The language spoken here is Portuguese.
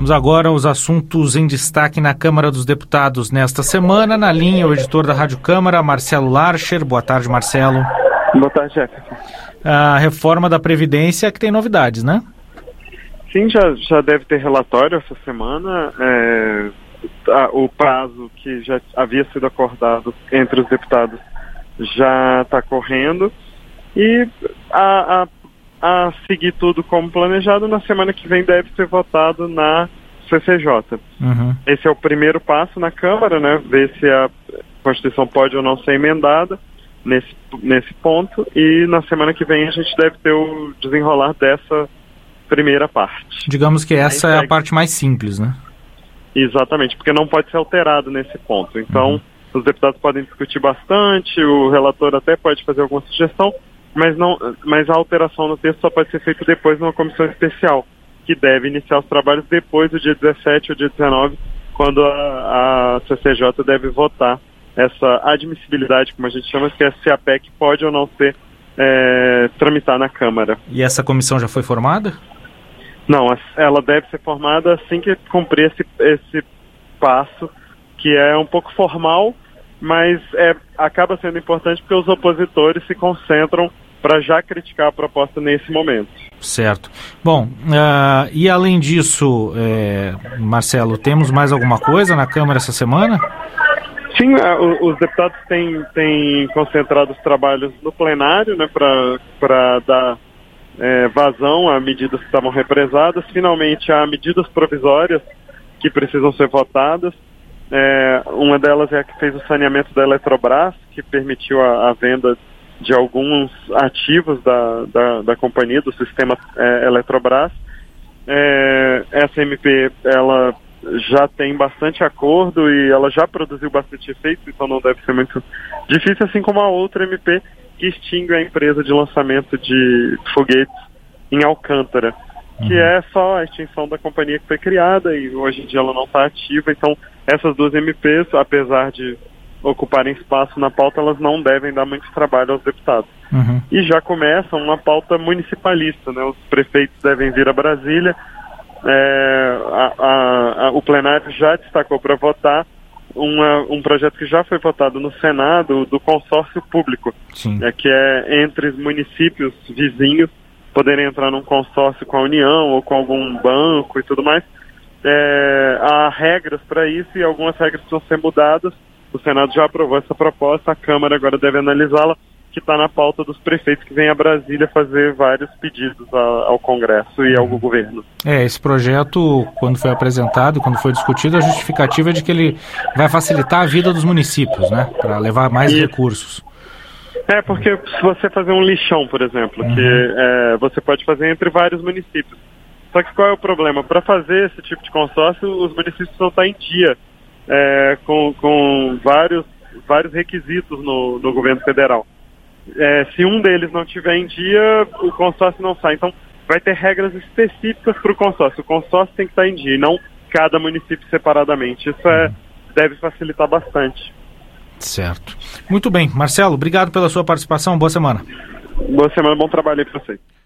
Vamos agora aos assuntos em destaque na Câmara dos Deputados nesta semana. Na linha, o editor da Rádio Câmara, Marcelo Larcher. Boa tarde, Marcelo. Boa tarde, Jefferson. A reforma da Previdência que tem novidades, né? Sim, já deve ter relatório essa semana. O prazo que já havia sido acordado entre os deputados já está correndo. E a seguir tudo como planejado, na semana que vem deve ser votado na CCJ. Uhum. Esse é o primeiro passo na Câmara, né? Ver se a Constituição pode ou não ser emendada nesse ponto. E na semana que vem a gente deve ter o desenrolar dessa primeira parte. Digamos que essa é a parte mais simples, né? Exatamente, porque não pode ser alterado nesse ponto. Então, os deputados podem discutir bastante, o relator até pode fazer alguma sugestão, mas a alteração no texto só pode ser feita depois numa comissão especial, que deve iniciar os trabalhos depois do dia 17 ou dia 19, quando a CCJ deve votar essa admissibilidade, como a gente chama, que é se a PEC pode ou não ser tramitar na Câmara. E essa comissão já foi formada? Não, ela deve ser formada assim que cumprir esse passo, que é um pouco formal, mas acaba sendo importante porque os opositores se concentram para já criticar a proposta nesse momento. Certo. Bom, e além disso, Marcelo, temos mais alguma coisa na Câmara essa semana? Sim, os deputados têm concentrado os trabalhos no plenário, né, para dar vazão a medidas que estavam represadas. Finalmente, há medidas provisórias que precisam ser votadas. Uma delas é a que fez o saneamento da Eletrobras, que permitiu a venda de alguns ativos da companhia, do sistema Eletrobras. Essa MP, ela já tem bastante acordo e ela já produziu bastante efeito, então não deve ser muito difícil, assim como a outra MP que extingue a empresa de lançamento de foguetes em Alcântara, que é só a extinção da companhia que foi criada e hoje em dia ela não está ativa. Então essas duas MPs, apesar de ocuparem espaço na pauta, elas não devem dar muito trabalho aos deputados. E já começa uma pauta municipalista, né? Os prefeitos devem vir a Brasília. O plenário já destacou para votar um projeto que já foi votado no Senado, do consórcio público, que é entre os municípios vizinhos poderem entrar num consórcio com a União ou com algum banco e tudo mais. Há regras para isso e algumas regras precisam ser mudadas. O Senado já aprovou essa proposta, a Câmara agora deve analisá-la, que está na pauta dos prefeitos que vêm a Brasília fazer vários pedidos ao Congresso e ao governo. Esse projeto, quando foi apresentado, quando foi discutido, a justificativa é de que ele vai facilitar a vida dos municípios, né? Para levar mais recursos. Porque se você fazer um lixão, por exemplo, que você pode fazer entre vários municípios. Só que qual é o problema? Para fazer esse tipo de consórcio, os municípios precisam estar em dia com vários requisitos no governo federal. Se um deles não tiver em dia, o consórcio não sai. Então, vai ter regras específicas para o consórcio. O consórcio tem que estar em dia, e não cada município separadamente. Isso deve facilitar bastante. Certo. Muito bem. Marcelo, obrigado pela sua participação. Boa semana. Boa semana, bom trabalho aí para vocês.